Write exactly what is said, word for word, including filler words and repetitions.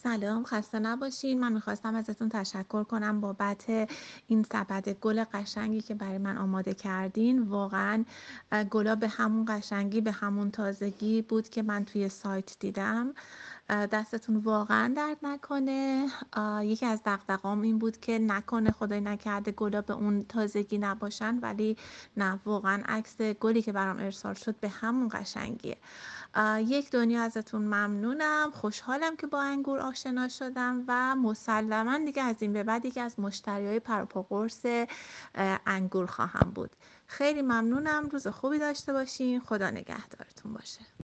سلام، خسته نباشین. من میخواستم ازتون تشکر کنم بابت این سبد گل قشنگی که برای من آماده کردین. واقعا اه، گلا به همون قشنگی، به همون تازگی بود که من توی سایت دیدم. اه، دستتون واقعا درد نکنه. اه، یکی از دغدغه‌هام این بود که نکنه خدای نکرده گلا به اون تازگی نباشن، ولی نه، واقعا عکس گلی که برام ارسال شد به همون قشنگیه. آه، یک دنیا ازتون ممنونم. خوشحالم که با انگور آشنا شدم و مسلما دیگه از این به بعد یکی از مشتریای پروپا قرص اه، انگور خواهم بود. خیلی ممنونم. روز خوبی داشته باشین. خدا نگهدارتون باشه.